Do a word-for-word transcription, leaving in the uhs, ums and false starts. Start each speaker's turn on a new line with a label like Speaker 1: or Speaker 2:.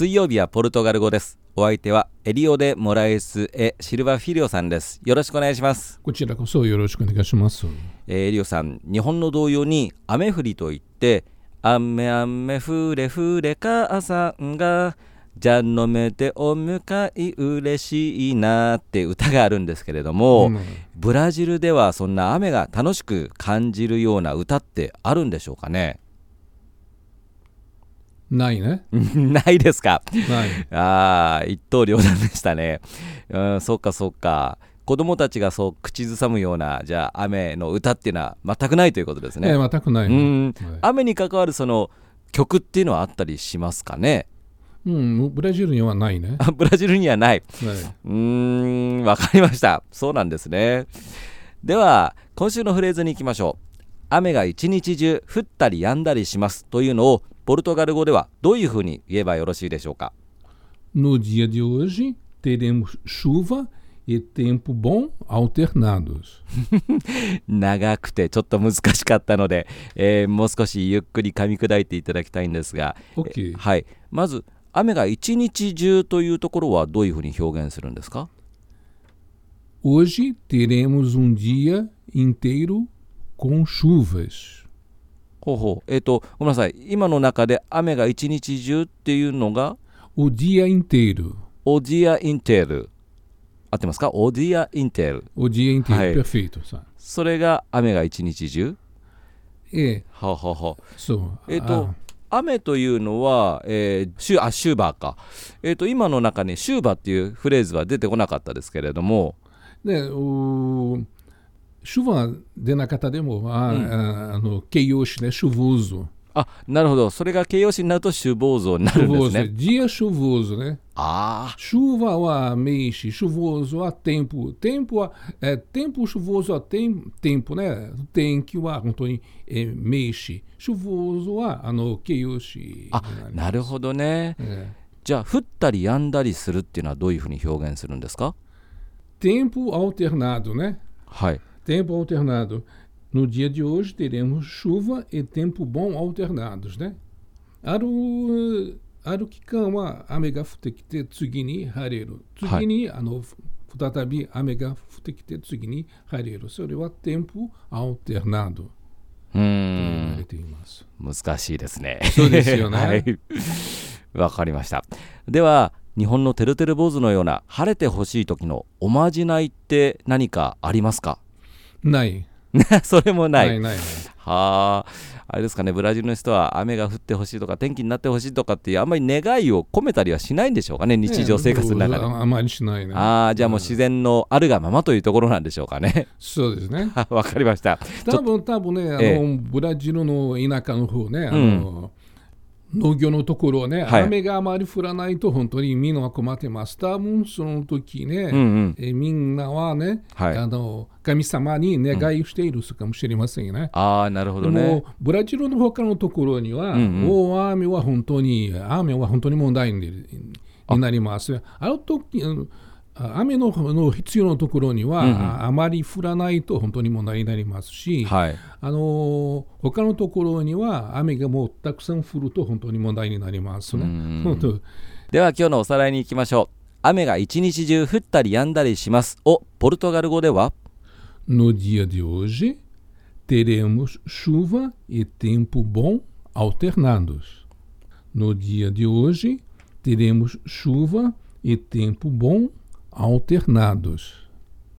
Speaker 1: 水曜日はポルトガル語です。お相手はエリオデ・モラエス・エ・シルバ・フィリオさんです。よろしくお願いします。
Speaker 2: こちらこそよろしくお願いします。
Speaker 1: えー、エリオさん、日本の童謡に雨降りといって雨雨降れ降れ母さんがじゃのめでお迎え嬉しいなって歌があるんですけれども、うん、ブラジルではそんな雨が楽しく感じるような歌ってあるんでしょうかね。
Speaker 2: ないね
Speaker 1: ないですか。
Speaker 2: ない。
Speaker 1: ああ、一刀両断でしたね。うん、そうかそうか。子供たちがそう口ずさむようなじゃあ雨の歌っていうのは全くないということですね。
Speaker 2: えー、全くない、ね、
Speaker 1: うん、
Speaker 2: はい、
Speaker 1: 雨に関わるその曲っていうのはあったりしますかね。
Speaker 2: うん、ブラジルにはないね。
Speaker 1: ブラジルにはない。
Speaker 2: はい、
Speaker 1: うーん、わかりました。そうなんですね。では今週のフレーズに行きましょう。雨が一日中降ったり止んだりしますというのをポルトガル語ではどういうふうに言えばよろしいでしょうか。
Speaker 2: No dia de hoje teremos chuva e tempo bom alternados
Speaker 1: 長くてちょっと難しかったので、えー、もう少しゆっくり噛み砕いていただきたいんですが、
Speaker 2: okay.
Speaker 1: はい、まず雨が一日中というところはどういうふうに表現するんですか。
Speaker 2: Hoje teremos um dia inteiro com chuvas。
Speaker 1: ほうほう、えっとごめんなさい、今の中で雨が一日中っていうのが
Speaker 2: O dia inteiro。
Speaker 1: O dia inteiro 合ってますか。 O dia inteiro。
Speaker 2: O dia inteiro、
Speaker 1: はい、
Speaker 2: perfeito。
Speaker 1: それが雨が一日中。
Speaker 2: ええ、
Speaker 1: ははは。
Speaker 2: そう
Speaker 1: えっと雨というのは、えー、シュあシューバーか、えっと今の中にシューバーっていうフレーズは出てこなかったですけれども、
Speaker 2: でおchuva de nakataでも、あ、うん、あの形容詞ね、chuvoso。
Speaker 1: あ、なるほど。それが形容詞になるとシュボーゾになるんですね。
Speaker 2: dia chuvoso ね。
Speaker 1: ああ。
Speaker 2: chuva は名詞、chuvoso は tempo。tempo は、えー、tempo chuvoso は tempo ね。天気は本当に、えー、名詞。chuvoso はあの形容詞。
Speaker 1: あ、なるほどね。
Speaker 2: えー、
Speaker 1: じゃあ降ったり止んだりするっていうのはどういうふうに表現するんですか。
Speaker 2: tempo alternado ね。
Speaker 1: はい。
Speaker 2: tempo alternado。No dia de hoje teremos chuva e tempo bom alternados ね。ある、ある期間は雨が降ってきて次に晴れる。次に、はい、あの再び雨が降ってきて次に晴れる。それは tempo alternado と言われています。
Speaker 1: 難しいですね。
Speaker 2: そうですよね。
Speaker 1: はい。わかりました。では日本のてるてる坊主のような晴れてほしい時のおまじないって何かありますか。
Speaker 2: ない。
Speaker 1: それもない。
Speaker 2: ないないない。
Speaker 1: はあ、あれですかね、ブラジルの人は雨が降ってほしいとか天気になってほしいとかっていうあんまり願いを込めたりはしないんでしょうかね、日常生活の中で。
Speaker 2: ね、あまりしないね。
Speaker 1: ああ、じゃあもう自然のあるがままというところなんでしょうかね。
Speaker 2: そうですね。
Speaker 1: わかりました。
Speaker 2: 多分多分ね、あの、ええ、ブラジルの田舎の方ね、あの、うん、農業のところね、はい、雨があまり降らないと本当にみんなは困ってます。多分その時ね、うんうん、えみんなはね、はい、あの神様に願いをしているかもしれませんね。うん、
Speaker 1: ああ、なるほどね。でも
Speaker 2: ブラジルの他のところには、うんうん、大雨は本当に雨は本当に問題になります。あの時雨 の, の必要なところには、うんうん、あまり降らないと本当に問題になりますし、はい、あの他のところには雨がもうたくさん降ると本当に問題になりますね。
Speaker 1: では今日のおさらいに行きましょう。雨が一日中降ったり止んだりしますをポルトガル語では
Speaker 2: No dia de hoje teremos chuva e tempo bom alternados. No dia de hoje teremos chuva e tempo bom alternados.